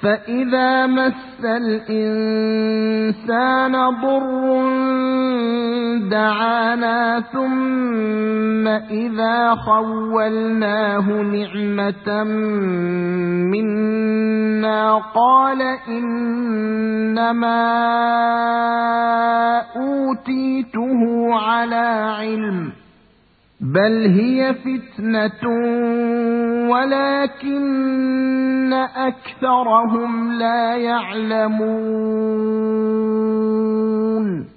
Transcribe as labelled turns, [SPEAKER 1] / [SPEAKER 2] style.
[SPEAKER 1] فإذا مس الإنسان ضر دعانا ثم إذا خولناه نعمة منا قال إنما أوتيته على علم بل هي فتنة ولكن أكثرهم لا يعلمون